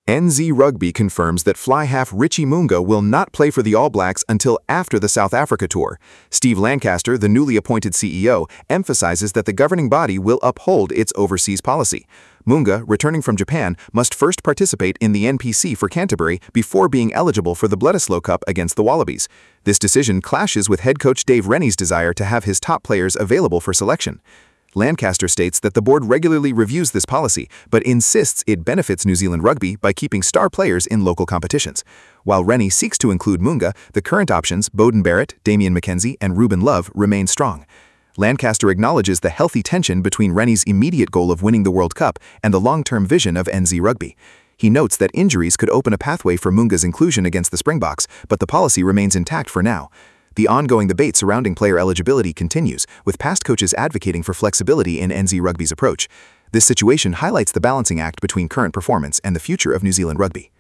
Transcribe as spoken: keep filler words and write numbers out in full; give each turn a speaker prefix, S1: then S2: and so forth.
S1: N Z Rugby confirms that fly-half Richie Mo'unga will not play for the All Blacks until after the South Africa tour. Steve Lancaster, the newly appointed C E O, emphasizes that the governing body will uphold its overseas policy. Mo'unga, returning from Japan, must first participate in the N P C for Canterbury before being eligible for the Bledisloe Cup against the Wallabies. This decision clashes with head coach Dave Rennie's desire to have his top players available for selection. Lancaster states that the board regularly reviews this policy, but insists it benefits New Zealand rugby by keeping star players in local competitions. While Rennie seeks to include Mo'unga, the current options, Beauden Barrett, Damian McKenzie, and Ruben Love, remain strong. Lancaster acknowledges the healthy tension between Rennie's immediate goal of winning the World Cup and the long-term vision of N Z Rugby. He notes that injuries could open a pathway for Mo'unga's inclusion against the Springboks, but the policy remains intact for now. The ongoing debate surrounding player eligibility continues, with past coaches advocating for flexibility in N Z Rugby's approach. This situation highlights the balancing act between current performance and the future of New Zealand rugby.